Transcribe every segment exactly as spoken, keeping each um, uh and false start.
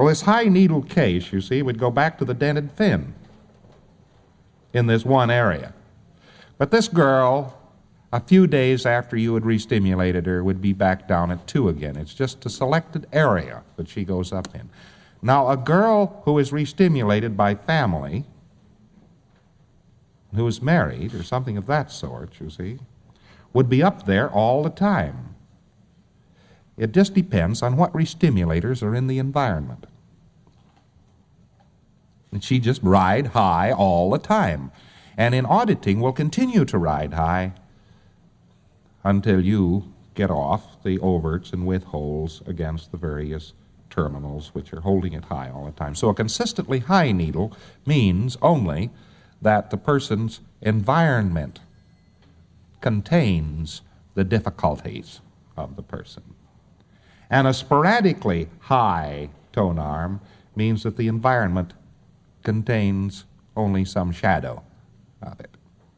Well, this high needle case, you see, would go back to the dented fin in this one area. But this girl, a few days after you had re-stimulated her, would be back down at two again. It's just a selected area that she goes up in. Now, a girl who is re-stimulated by family, who is married, or something of that sort, you see, would be up there all the time. It just depends on what re-stimulators are in the environment. And she just ride high all the time. And in auditing will continue to ride high until you get off the overts and withholds against the various terminals which are holding it high all the time. So a consistently high needle means only that the person's environment contains the difficulties of the person. And a sporadically high tone arm means that the environment contains only some shadow of it.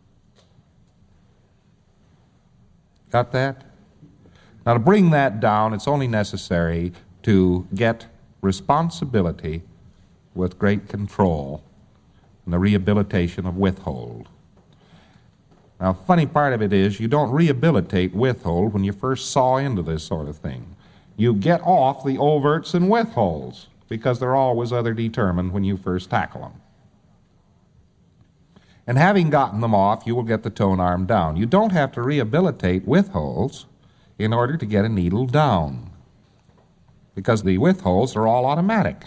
Got that? Now, to bring that down, it's only necessary to get responsibility with great control and the rehabilitation of withhold. Now, funny part of it is you don't rehabilitate withhold when you first saw into this sort of thing. You get off the overts and withholds because they're always other determined when you first tackle them. And having gotten them off, you will get the tone arm down. You don't have to rehabilitate withholds in order to get a needle down, because the withholds are all automatic.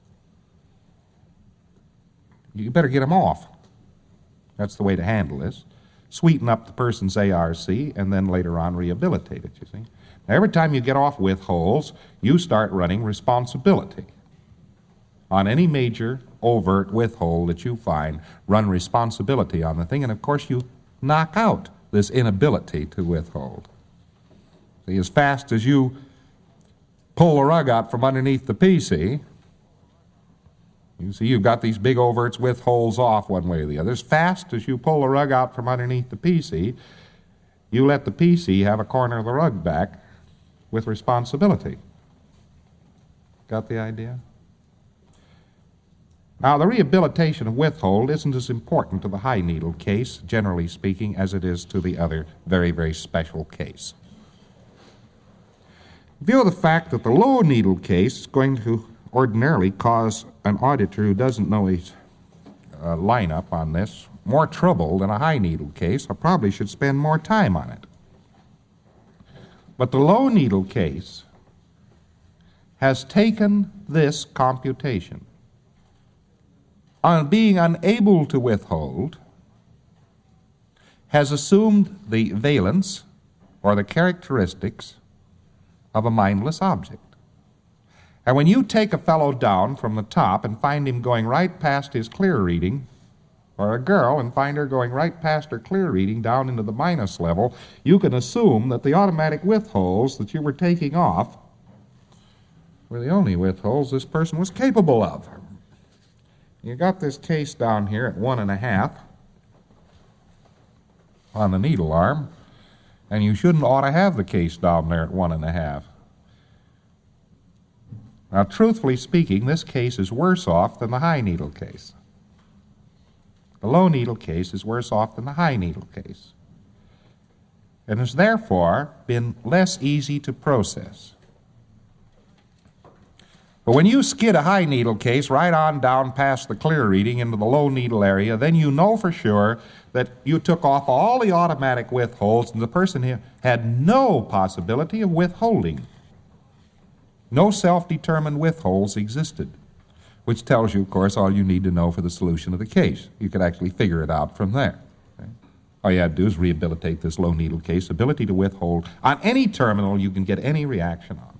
You better get them off. That's the way to handle this. Sweeten up the person's A R C and then later on rehabilitate it, you see. Now, every time you get off withholds, you start running responsibility. On any major overt withhold that you find, run responsibility on the thing, and of course you knock out this inability to withhold. See, as fast as you pull the rug out from underneath the P C, you see you've got these big overts withholds off one way or the other. As fast as you pull the rug out from underneath the P C, you let the P C have a corner of the rug back with responsibility. Got the idea? Now, the rehabilitation of withhold isn't as important to the high needle case, generally speaking, as it is to the other very, very special case. In view of the fact that the low needle case is going to ordinarily cause an auditor who doesn't know his uh, lineup on this more trouble than a high needle case, I probably should spend more time on it. But the low needle case has taken this computation. On being unable to withhold, has assumed the valence or the characteristics of a mindless object. And when you take a fellow down from the top and find him going right past his clear reading, or a girl and find her going right past her clear reading down into the minus level, you can assume that the automatic withholds that you were taking off were the only withholds this person was capable of. You got this case down here at one and a half on the needle arm, and you shouldn't ought to have the case down there at one and a half. Now, truthfully speaking, this case is worse off than the high needle case. The low needle case is worse off than the high needle case, and has therefore been less easy to process. But when you skid a high needle case right on down past the clear reading into the low needle area, then you know for sure that you took off all the automatic withholds and the person here had no possibility of withholding. No self-determined withholds existed, which tells you, of course, all you need to know for the solution of the case. You could actually figure it out from there. Okay? All you have to do is rehabilitate this low needle case, ability to withhold. On any terminal, you can get any reaction on.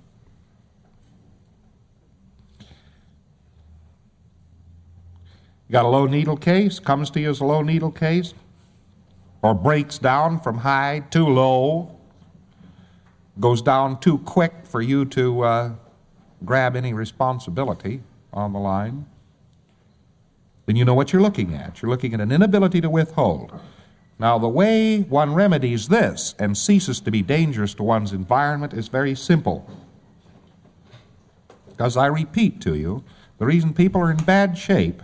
You got a low needle case, comes to you as a low needle case, or breaks down from high to low, goes down too quick for you to uh, grab any responsibility on the line, then you know what you're looking at. You're looking at an inability to withhold. Now, the way one remedies this and ceases to be dangerous to one's environment is very simple. Because I repeat to you, the reason people are in bad shape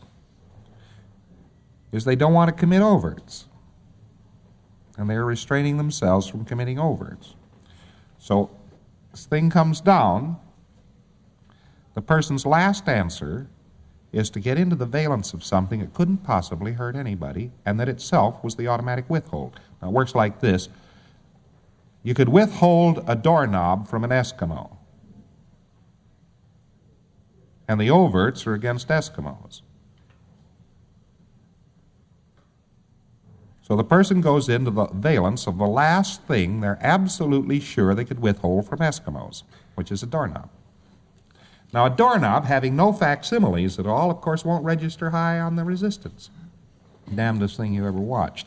is they don't want to commit overts. And they're restraining themselves from committing overts. So, this thing comes down, the person's last answer is to get into the valence of something that couldn't possibly hurt anybody, and that itself was the automatic withhold. Now, it works like this. You could withhold a doorknob from an Eskimo, and the overts are against Eskimos. So the person goes into the valence of the last thing they're absolutely sure they could withhold from Eskimos, which is a doorknob. Now, a doorknob, having no facsimiles at all, of course, won't register high on the resistance. Damnedest thing you ever watched.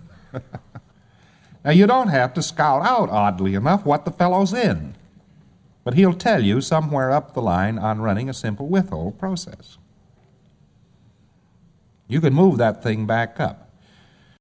Now, you don't have to scout out, oddly enough, what the fellow's in. But he'll tell you somewhere up the line on running a simple withhold process. You can move that thing back up.